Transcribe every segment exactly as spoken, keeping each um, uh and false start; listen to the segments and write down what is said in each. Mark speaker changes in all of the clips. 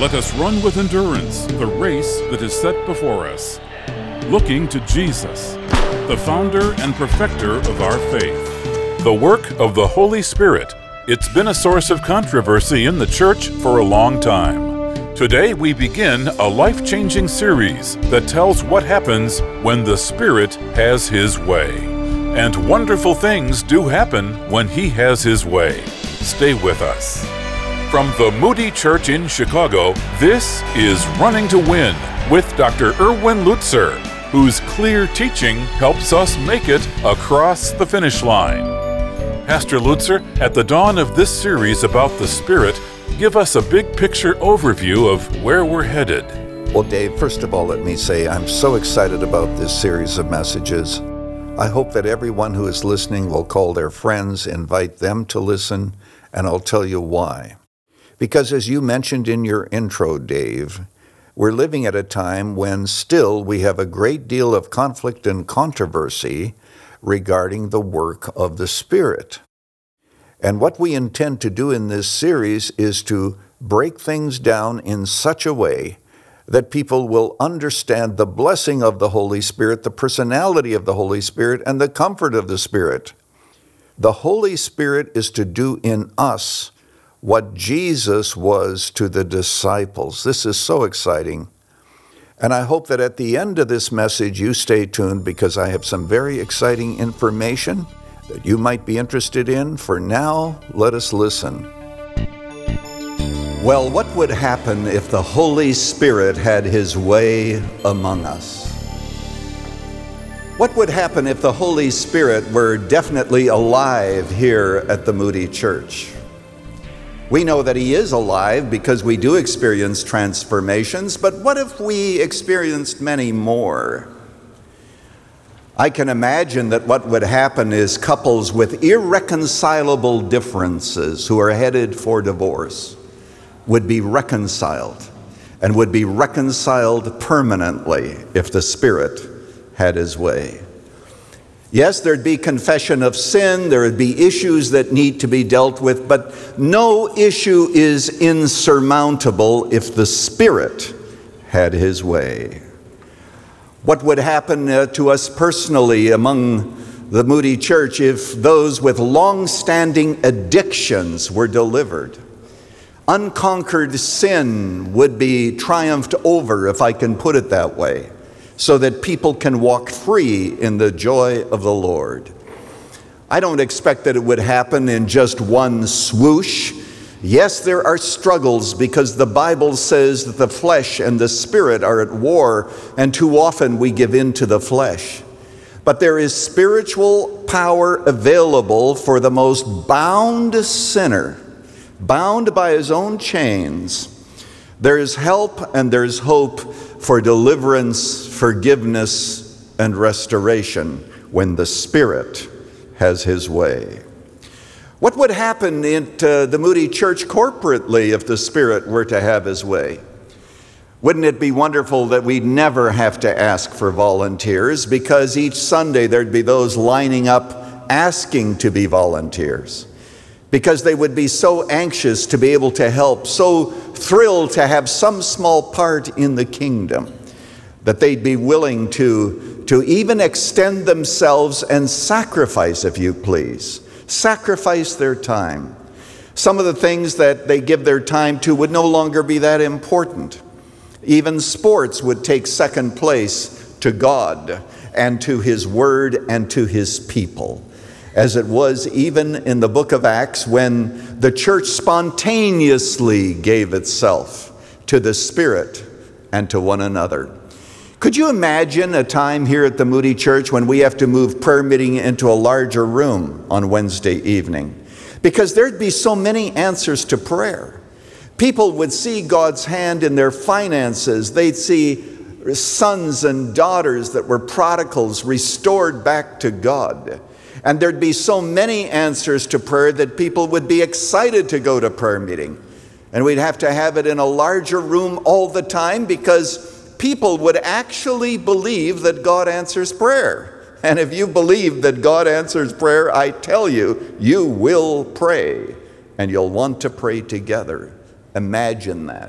Speaker 1: Let us run with endurance the race that is set before us, looking to Jesus, the founder and perfecter of our faith. The work of the Holy Spirit. It's been a source of controversy in the church for a long time. Today we begin a life-changing series that tells what happens when the Spirit has His way. And wonderful things do happen when He has His way. Stay with us. From the Moody Church in Chicago, this is Running to Win with Doctor Erwin Lutzer, whose clear teaching helps us make it across the finish line. Pastor Lutzer, at the dawn of this series about the Spirit, give us a big picture overview of where we're headed.
Speaker 2: Well, Dave, first of all, let me say I'm so excited about this series of messages. I hope that everyone who is listening will call their friends, invite them to listen, and I'll tell you why. Because as you mentioned in your intro, Dave, we're living at a time when still we have a great deal of conflict and controversy regarding the work of the Spirit. And what we intend to do in this series is to break things down in such a way that people will understand the blessing of the Holy Spirit, the personality of the Holy Spirit, and the comfort of the Spirit. The Holy Spirit is to do in us what Jesus was to the disciples. This is so exciting. And I hope that at the end of this message, you stay tuned because I have some very exciting information that you might be interested in. For now, let us listen. Well, what would happen if the Holy Spirit had His way among us? What would happen if the Holy Spirit were definitely alive here at the Moody Church? We know that He is alive because we do experience transformations, but what if we experienced many more? I can imagine that what would happen is couples with irreconcilable differences who are headed for divorce would be reconciled, and would be reconciled permanently if the Spirit had His way. Yes, there'd be confession of sin, there would be issues that need to be dealt with, but no issue is insurmountable if the Spirit had His way. What would happen uh, to us personally among the Moody Church if those with long-standing addictions were delivered? Unconquered sin would be triumphed over, if I can put it that way, so that people can walk free in the joy of the Lord. I don't expect that it would happen in just one swoosh. Yes, there are struggles because the Bible says that the flesh and the Spirit are at war, and too often we give in to the flesh. But there is spiritual power available for the most bound sinner, bound by his own chains. There is help and there is hope for deliverance, forgiveness, and restoration when the Spirit has His way. What would happen in uh, the Moody Church corporately if the Spirit were to have His way? Wouldn't it be wonderful that we'd never have to ask for volunteers, because each Sunday there'd be those lining up asking to be volunteers, because they would be so anxious to be able to help, so thrilled to have some small part in the kingdom, that they'd be willing to, to even extend themselves and sacrifice, if you please, sacrifice their time. Some of the things that they give their time to would no longer be that important. Even sports would take second place to God and to His Word and to His people, as it was even in the book of Acts when the church spontaneously gave itself to the Spirit and to one another. Could you imagine a time here at the Moody Church when we have to move prayer meeting into a larger room on Wednesday evening? Because there'd be so many answers to prayer. People would see God's hand in their finances. They'd see sons and daughters that were prodigals restored back to God. And there'd be so many answers to prayer that people would be excited to go to prayer meeting. And we'd have to have it in a larger room all the time because people would actually believe that God answers prayer. And if you believe that God answers prayer, I tell you, you will pray. And you'll want to pray together. Imagine that.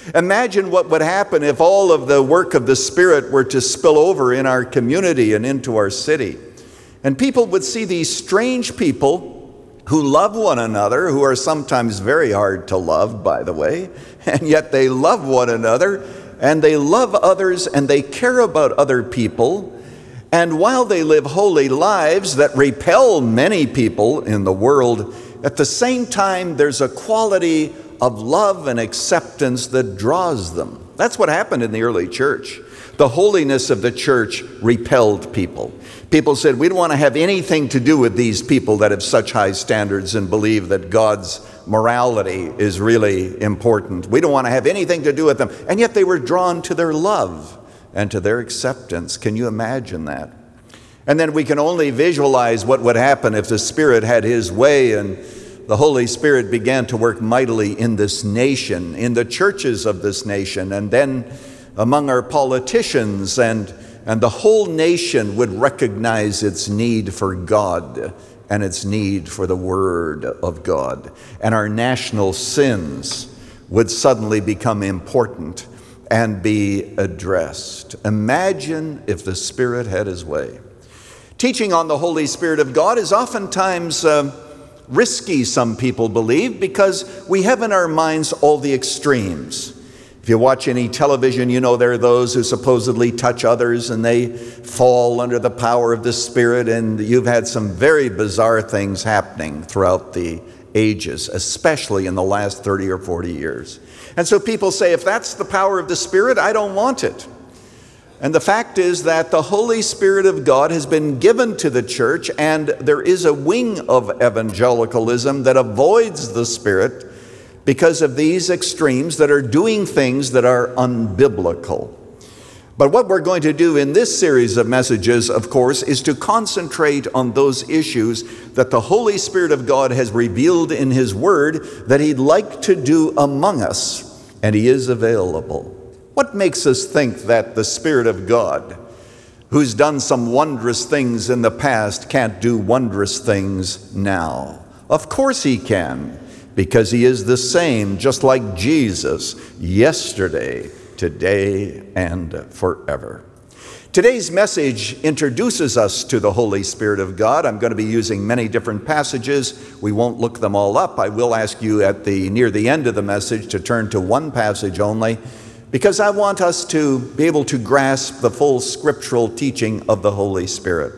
Speaker 2: Imagine what would happen if all of the work of the Spirit were to spill over in our community and into our city. And people would see these strange people who love one another, who are sometimes very hard to love, by the way, and yet they love one another, and they love others, and they care about other people. And while they live holy lives that repel many people in the world, at the same time, there's a quality of love and acceptance that draws them. That's what happened in the early church. The holiness of the church repelled people. People said, we don't want to have anything to do with these people that have such high standards and believe that God's morality is really important. We don't want to have anything to do with them. And yet they were drawn to their love and to their acceptance. Can you imagine that? And then we can only visualize what would happen if the Spirit had his way and the Holy Spirit began to work mightily in this nation, in the churches of this nation, and then among our politicians, and, and the whole nation would recognize its need for God and its need for the Word of God. And our national sins would suddenly become important and be addressed. Imagine if the Spirit had his way. Teaching on the Holy Spirit of God is oftentimes uh, risky, some people believe, because we have in our minds all the extremes. If you watch any television, you know there are those who supposedly touch others and they fall under the power of the Spirit, and you've had some very bizarre things happening throughout the ages, especially in the last thirty or forty years. And so people say, if that's the power of the Spirit, I don't want it. And the fact is that the Holy Spirit of God has been given to the church, and there is a wing of evangelicalism that avoids the Spirit because of these extremes that are doing things that are unbiblical. But what we're going to do in this series of messages, of course, is to concentrate on those issues that the Holy Spirit of God has revealed in His Word that He'd like to do among us, and He is available. What makes us think that the Spirit of God, who's done some wondrous things in the past, can't do wondrous things now? Of course He can, because He is the same, just like Jesus, yesterday, today, and forever. Today's message introduces us to the Holy Spirit of God. I'm going to be using many different passages. We won't look them all up. I will ask you at the near the end of the message to turn to one passage only, because I want us to be able to grasp the full scriptural teaching of the Holy Spirit.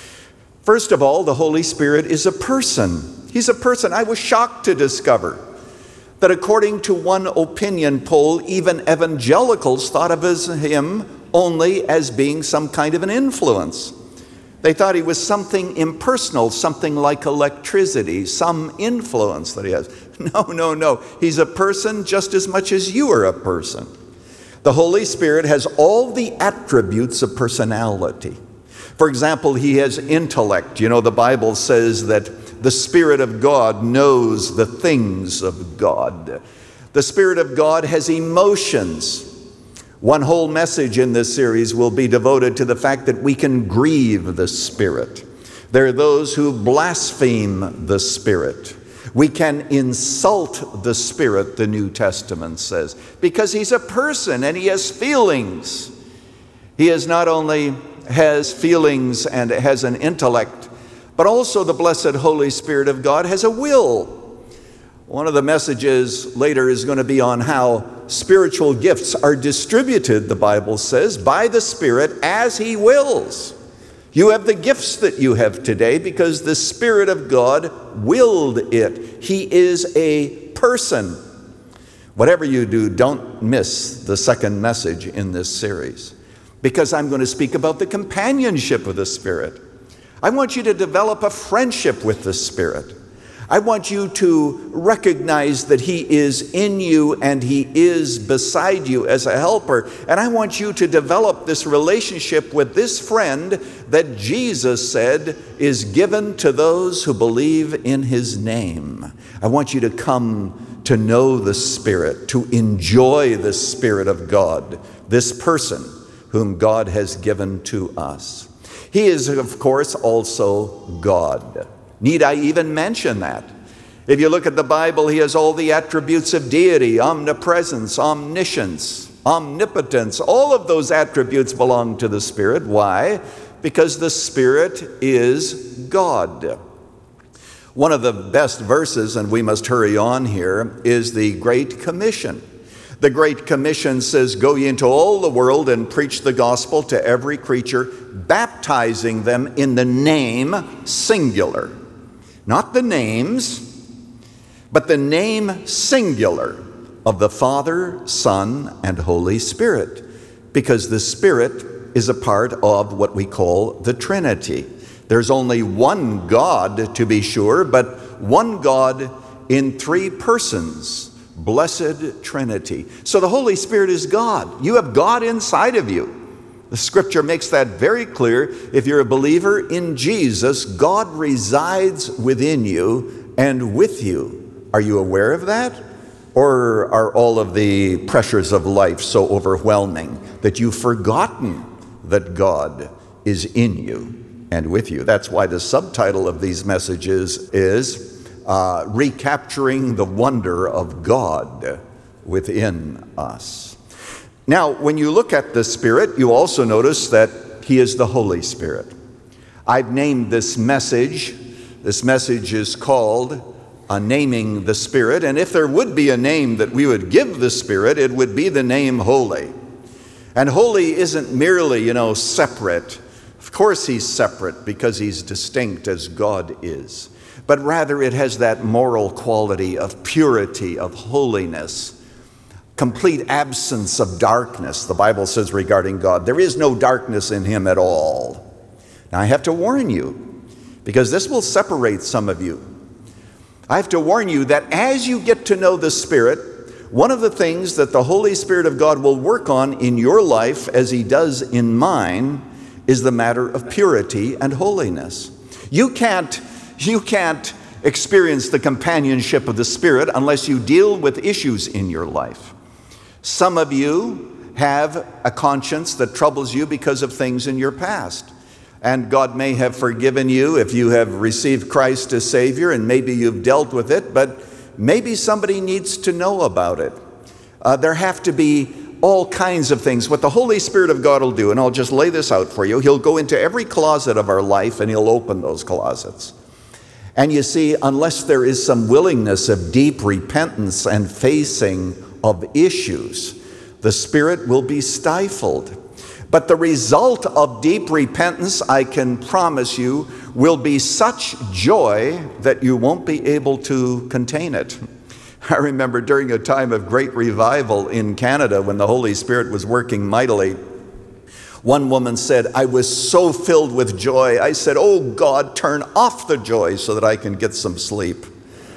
Speaker 2: First of all, the Holy Spirit is a person. He's a person. I was shocked to discover that according to one opinion poll, even evangelicals thought of him only as being some kind of an influence. They thought he was something impersonal, something like electricity, some influence that he has. No, no, no. He's a person just as much as you are a person. The Holy Spirit has all the attributes of personality. For example, he has intellect. You know, the Bible says that the Spirit of God knows the things of God. The Spirit of God has emotions. One whole message in this series will be devoted to the fact that we can grieve the Spirit. There are those who blaspheme the Spirit. We can insult the Spirit, the New Testament says, because he's a person and he has feelings. He is not only has feelings and has an intellect, but also the blessed Holy Spirit of God has a will. One of the messages later is going to be on how spiritual gifts are distributed, the Bible says, by the Spirit as He wills. You have the gifts that you have today because the Spirit of God willed it. He is a person. Whatever you do, don't miss the second message in this series, because I'm going to speak about the companionship of the Spirit. I want you to develop a friendship with the Spirit. I want you to recognize that He is in you and He is beside you as a helper. And I want you to develop this relationship with this friend that Jesus said is given to those who believe in His name. I want you to come to know the Spirit, to enjoy the Spirit of God, this person whom God has given to us. He is, of course, also God. Need I even mention that? If you look at the Bible, he has all the attributes of deity, omnipresence, omniscience, omnipotence. All of those attributes belong to the Spirit. Why? Because the Spirit is God. One of the best verses, and we must hurry on here, is the Great Commission. The Great Commission says, "Go ye into all the world and preach the gospel to every creature, baptizing them in the name," singular. Not the names, but the name singular of the Father, Son, and Holy Spirit. Because the Spirit is a part of what we call the Trinity. There's only one God, to be sure, but one God in three persons. Blessed Trinity. So the Holy Spirit is God. You have God inside of you. The Scripture makes that very clear. If you're a believer in Jesus, God resides within you and with you. Are you aware of that? Or are all of the pressures of life so overwhelming that you've forgotten that God is in you and with you? That's why the subtitle of these messages is uh, Recapturing the Wonder of God Within Us. Now, when you look at the Spirit, you also notice that He is the Holy Spirit. I've named this message, this message is called uh, Naming the Spirit, and if there would be a name that we would give the Spirit, it would be the name Holy. And holy isn't merely, you know, separate. Of course He's separate because He's distinct as God is. But rather it has that moral quality of purity, of holiness, complete absence of darkness. The Bible says regarding God, there is no darkness in Him at all. Now I have to warn you, because this will separate some of you. I have to warn you that as you get to know the Spirit, one of the things that the Holy Spirit of God will work on in your life, as He does in mine, is the matter of purity and holiness. You can't, you can't experience the companionship of the Spirit unless you deal with issues in your life. Some of you have a conscience that troubles you because of things in your past. And God may have forgiven you if you have received Christ as Savior, and maybe you've dealt with it, but maybe somebody needs to know about it. Uh, there have to be all kinds of things. What the Holy Spirit of God will do, and I'll just lay this out for you, He'll go into every closet of our life and He'll open those closets. And you see, unless there is some willingness of deep repentance and facing of issues, the Spirit will be stifled. But the result of deep repentance, I can promise you, will be such joy that you won't be able to contain it. I remember during a time of great revival in Canada when the Holy Spirit was working mightily, one woman said, "I was so filled with joy. I said, 'Oh God, turn off the joy so that I can get some sleep.'"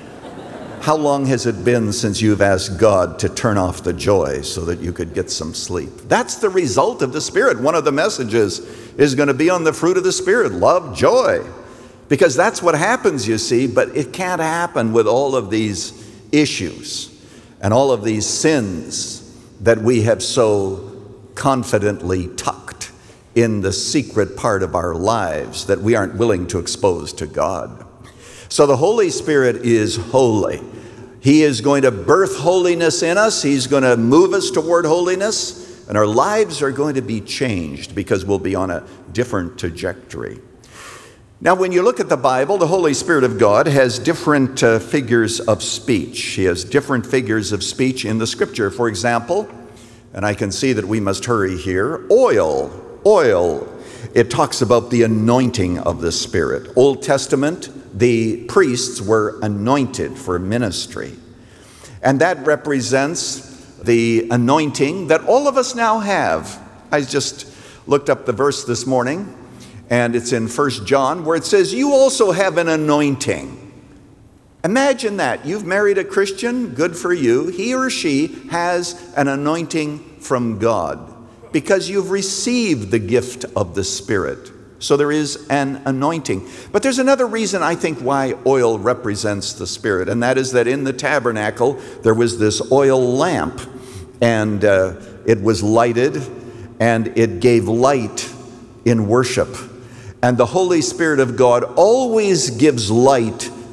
Speaker 2: How long has it been since you've asked God to turn off the joy so that you could get some sleep? That's the result of the Spirit. One of the messages is going to be on the fruit of the Spirit, love, joy. Because that's what happens, you see, but it can't happen with all of these issues and all of these sins that we have so confidently tucked in the secret part of our lives that we aren't willing to expose to God. So the Holy Spirit is holy. He is going to birth holiness in us. He's going to move us toward holiness, and our lives are going to be changed because we'll be on a different trajectory. Now, when you look at the Bible, the Holy Spirit of God has different uh, figures of speech. He has different figures of speech in the Scripture. For example, and I can see that we must hurry here, oil, oil. It talks about the anointing of the Spirit. Old Testament, the priests were anointed for ministry. And that represents the anointing that all of us now have. I just looked up the verse this morning, and it's in First John, where it says, "You also have an anointing." Imagine that. You've married a Christian, good for you. He or she has an anointing from God because you've received the gift of the Spirit. So there is an anointing. But there's another reason, I think, why oil represents the Spirit, and that is that in the tabernacle there was this oil lamp, and uh, it was lighted, and it gave light in worship. And the Holy Spirit of God always gives light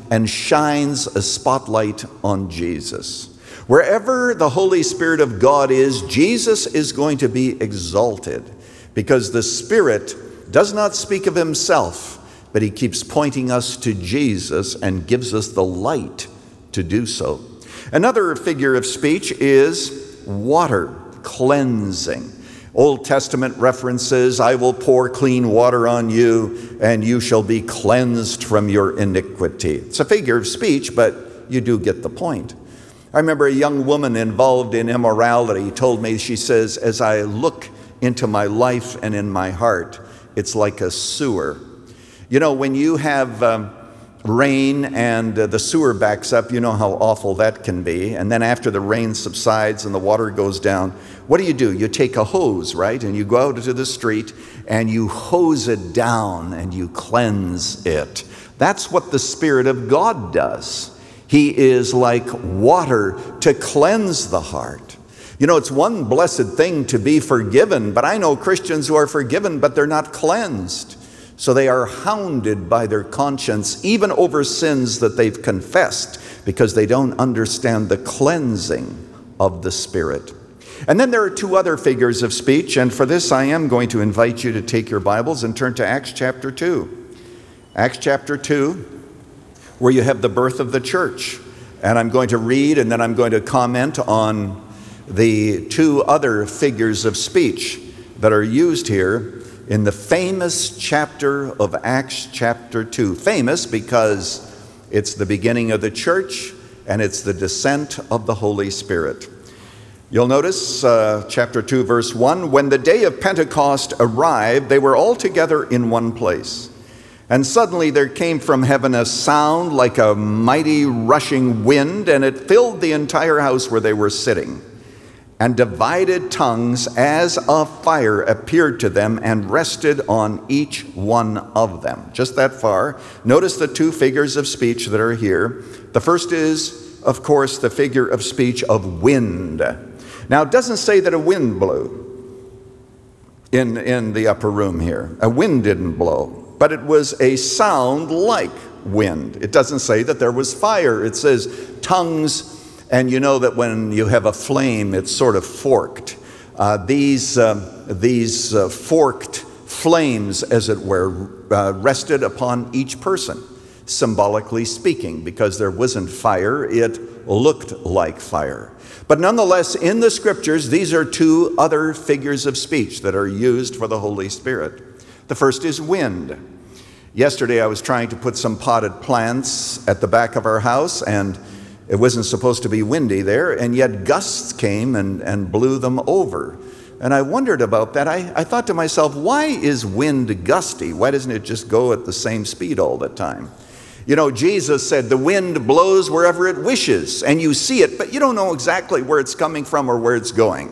Speaker 2: and shines a spotlight on Jesus. Wherever the Holy Spirit of God is, Jesus is going to be exalted, because the Spirit does not speak of himself, but he keeps pointing us to Jesus and gives us the light to do so. Another figure of speech is water, cleansing. Old Testament references, I will pour clean water on you, and you shall be cleansed from your iniquity. It's a figure of speech, but you do get the point. I remember a young woman involved in immorality told me, she says, as I look into my life and in my heart, it's like a sewer. You know, when you have um, rain and uh, the sewer backs up, you know how awful that can be. And then after the rain subsides and the water goes down, what do you do? You take a hose, right? And you go out into the street and you hose it down and you cleanse it. That's what the Spirit of God does. He is like water to cleanse the heart. You know, it's one blessed thing to be forgiven, but I know Christians who are forgiven, but they're not cleansed. So they are hounded by their conscience, even over sins that they've confessed, because they don't understand the cleansing of the Spirit. And then there are two other figures of speech, and for this I am going to invite you to take your Bibles and turn to Acts chapter two. Acts chapter two, where you have the birth of the church. And I'm going to read and then I'm going to comment on the two other figures of speech that are used here in the famous chapter of Acts chapter two. Famous because it's the beginning of the church and it's the descent of the Holy Spirit. You'll notice uh, chapter two, verse one, when the day of Pentecost arrived, they were all together in one place. And suddenly there came from heaven a sound like a mighty rushing wind, and it filled the entire house where they were sitting. And divided tongues as of fire appeared to them and rested on each one of them. Just that far. Notice the two figures of speech that are here. The first is, of course, the figure of speech of wind. Now, it doesn't say that a wind blew in, in the upper room here. A wind didn't blow. But it was a sound like wind. It doesn't say that there was fire. It says tongues, and you know that when you have a flame, it's sort of forked. Uh, these uh, these uh, forked flames, as it were, uh, rested upon each person, symbolically speaking, because there wasn't fire, it looked like fire. But nonetheless, in the Scriptures, these are two other figures of speech that are used for the Holy Spirit. The first is wind. Yesterday I was trying to put some potted plants at the back of our house, and it wasn't supposed to be windy there, and yet gusts came and, and blew them over. And I wondered about that. I, I thought to myself, why is wind gusty? Why doesn't it just go at the same speed all the time? You know, Jesus said the wind blows wherever it wishes, and you see it, but you don't know exactly where it's coming from or where it's going.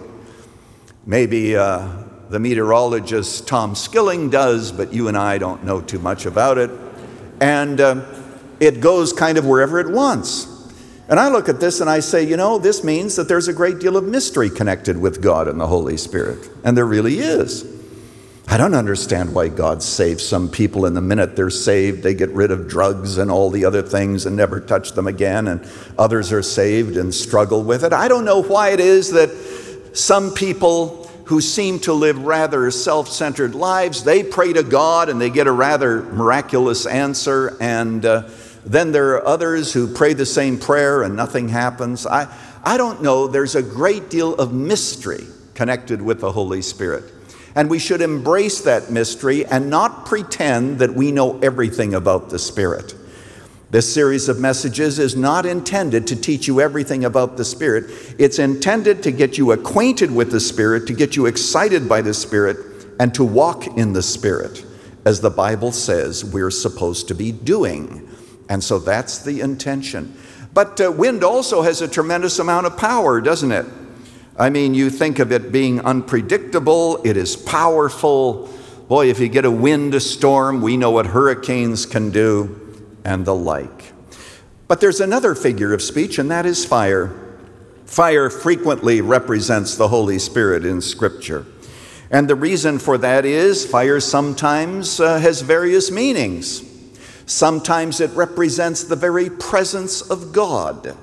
Speaker 2: Maybe uh, the meteorologist Tom Skilling does, but you and I don't know too much about it. And uh, it goes kind of wherever it wants. And I look at this and I say, you know, this means that there's a great deal of mystery connected with God and the Holy Spirit. And there really is. I don't understand why God saves some people, and the minute they're saved, they get rid of drugs and all the other things and never touch them again, and others are saved and struggle with it. I don't know why it is that some people who seem to live rather self-centered lives, they pray to God and they get a rather miraculous answer, and uh, then there are others who pray the same prayer and nothing happens. I, I don't know. There's a great deal of mystery connected with the Holy Spirit. And we should embrace that mystery and not pretend that we know everything about the Spirit. This series of messages is not intended to teach you everything about the Spirit. It's intended to get you acquainted with the Spirit, to get you excited by the Spirit, and to walk in the Spirit, as the Bible says we're supposed to be doing. And so that's the intention. But uh, wind also has a tremendous amount of power, doesn't it? I mean, you think of it being unpredictable, it is powerful. Boy, if you get a wind storm, we know what hurricanes can do, and the like. But there's another figure of speech, and that is fire. Fire frequently represents the Holy Spirit in Scripture. And the reason for that is fire sometimes uh, has various meanings. Sometimes it represents the very presence of God.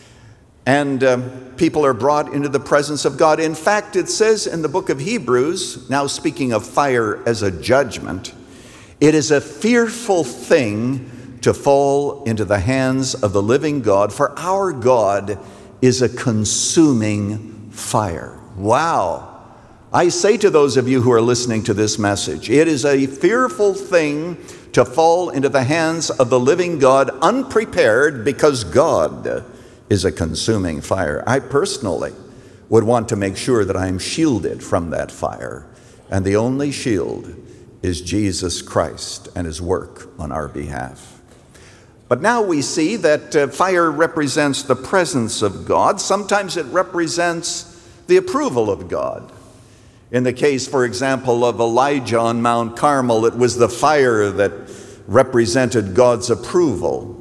Speaker 2: And um, people are brought into the presence of God. In fact, it says in the book of Hebrews, now speaking of fire as a judgment, it is a fearful thing to fall into the hands of the living God, for our God is a consuming fire. Wow. I say to those of you who are listening to this message, it is a fearful thing to fall into the hands of the living God unprepared, because God is a consuming fire. I personally would want to make sure that I am shielded from that fire. And the only shield is Jesus Christ and his work on our behalf. But now we see that uh, fire represents the presence of God. Sometimes it represents the approval of God. In the case, for example, of Elijah on Mount Carmel, it was the fire that represented God's approval.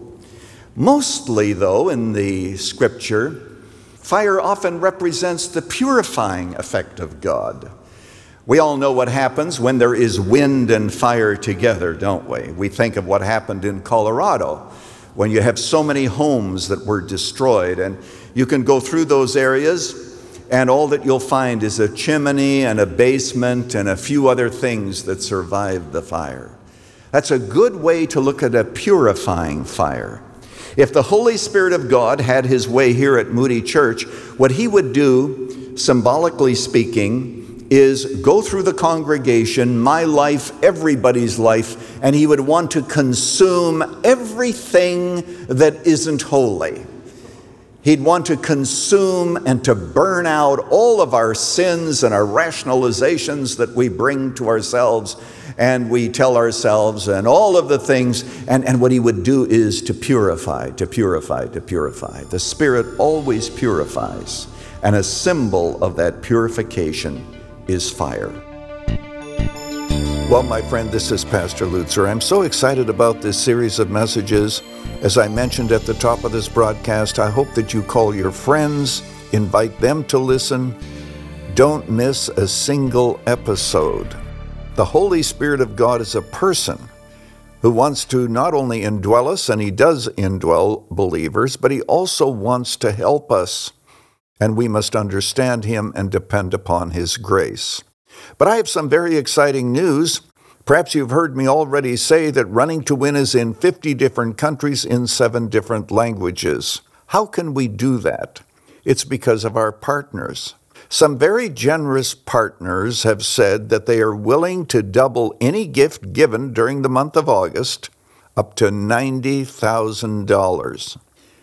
Speaker 2: Mostly, though, in the scripture, fire often represents the purifying effect of God. We all know what happens when there is wind and fire together, don't we? We think of what happened in Colorado when you have so many homes that were destroyed, and you can go through those areas and all that you'll find is a chimney and a basement and a few other things that survived the fire. That's a good way to look at a purifying fire. If the Holy Spirit of God had his way here at Moody Church, what he would do, symbolically speaking, is go through the congregation, my life, everybody's life, and he would want to consume everything that isn't holy. He'd want to consume and to burn out all of our sins and our rationalizations that we bring to ourselves and we tell ourselves, and all of the things. And, and what he would do is to purify, to purify, to purify. The Spirit always purifies, and a symbol of that purification is fire. Well, my friend, this is Pastor Lutzer. I'm so excited about this series of messages. As I mentioned at the top of this broadcast, I hope that you call your friends, invite them to listen. Don't miss a single episode. The Holy Spirit of God is a person who wants to not only indwell us, and he does indwell believers, but he also wants to help us, and we must understand him and depend upon his grace. But I have some very exciting news. Perhaps you've heard me already say that Running to Win is in fifty different countries in seven different languages. How can we do that? It's because of our partners. Some very generous partners have said that they are willing to double any gift given during the month of August up to ninety thousand dollars.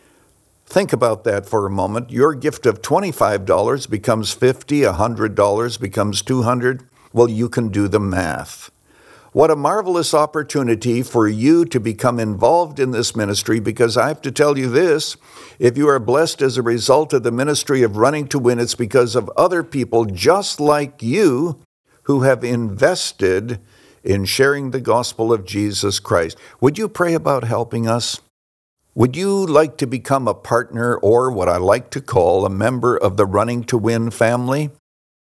Speaker 2: Think about that for a moment. Your gift of twenty-five dollars becomes fifty dollars, one hundred dollars becomes two hundred dollars. Well, you can do the math. What a marvelous opportunity for you to become involved in this ministry, because I have to tell you this, if you are blessed as a result of the ministry of Running to Win, it's because of other people just like you who have invested in sharing the gospel of Jesus Christ. Would you pray about helping us? Would you like to become a partner, or what I like to call a member of the Running to Win family?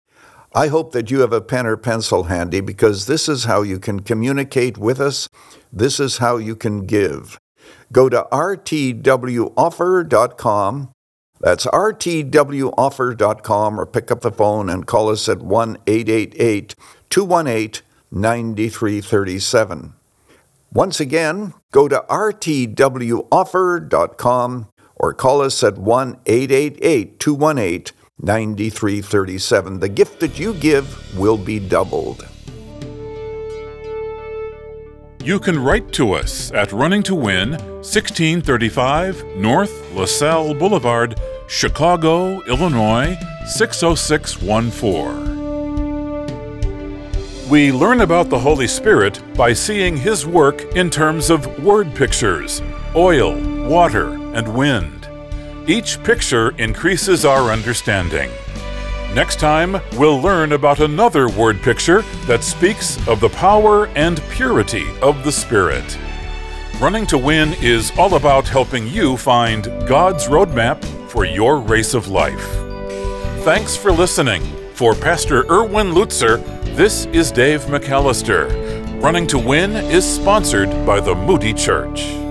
Speaker 2: I hope that you have a pen or pencil handy, because this is how you can communicate with us. This is how you can give. Go to r t w offer dot com. That's r t w offer dot com, or pick up the phone and call us at one eight eight eight, two one eight, nine three three seven. Once again, go to r t w offer dot com or call us at one eight eight eight, two one eight, nine three three seven. The gift that you give will be doubled.
Speaker 1: You can write to us at Running to Win, sixteen thirty-five North LaSalle Boulevard, Chicago, Illinois, six oh six one four. We learn about the Holy Spirit by seeing his work in terms of word pictures, oil, water, and wind. Each picture increases our understanding. Next time, we'll learn about another word picture that speaks of the power and purity of the Spirit. Running to Win is all about helping you find God's roadmap for your race of life. Thanks for listening. For Pastor Erwin Lutzer, this is Dave McAllister. Running to Win is sponsored by the Moody Church.